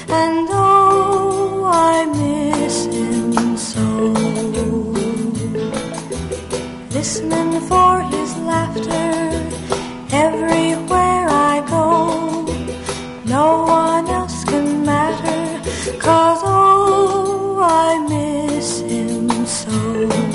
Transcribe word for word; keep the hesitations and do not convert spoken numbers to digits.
and oh, I miss him so. Listening for his laughter everywhere I go. No one else can matter, 'cause oh, I miss him so.